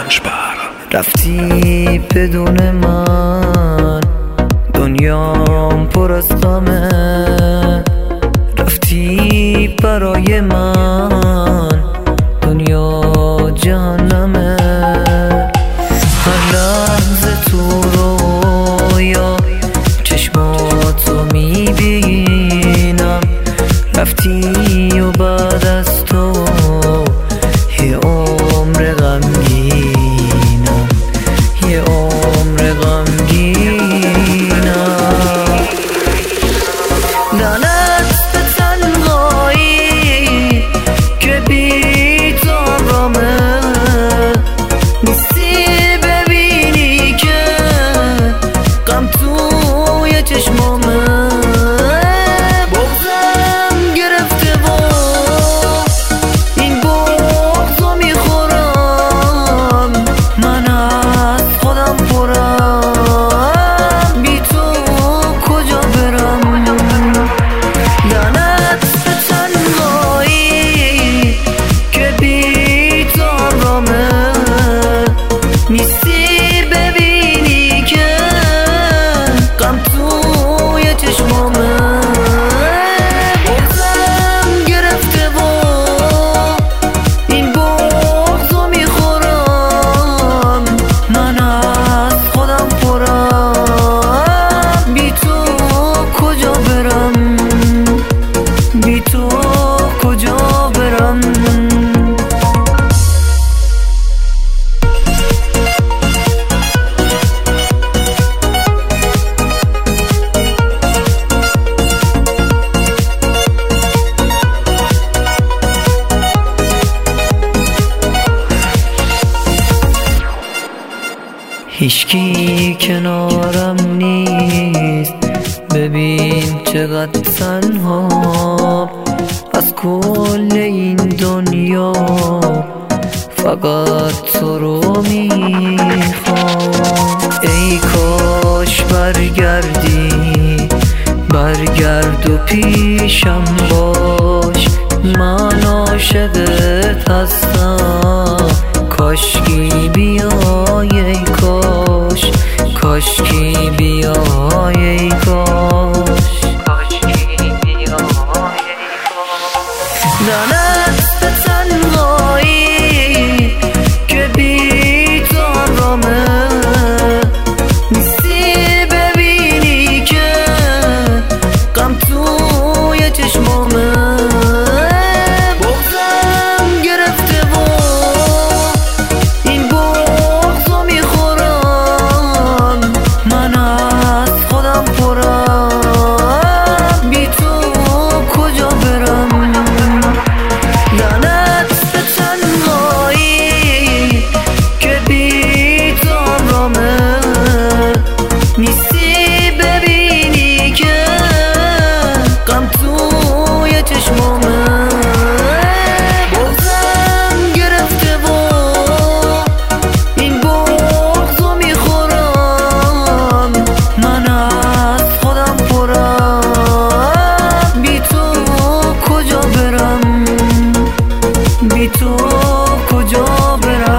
رفتی بدون من، دنیام پر از غمه. رفتی برای من، دنیا جهنمه. هر لحظه تو رویا چشماتو میبینم. رفتی و بعد از تو یه عمر غمگینم، یه عمر غمگینم. لعنت به تنهایی که بی تو آرامه. نیستی ببینی که غم توی چشمامه. هیچکی کنارم نیست، ببین چقدر تنها. از کل این دنیا فقط تو رو میخوام. ای کاش برگردی، برگرد و پیشم باش. من عاشقت هستم، کاشکی بیای ای کاش، کاشکی بیای ای کاش، کاشکی بیای ای کاش. لعنت به تنهایی که بی تو آرامه. نیستی ببینی که غم توی چشمامه. بی تو کجا برم؟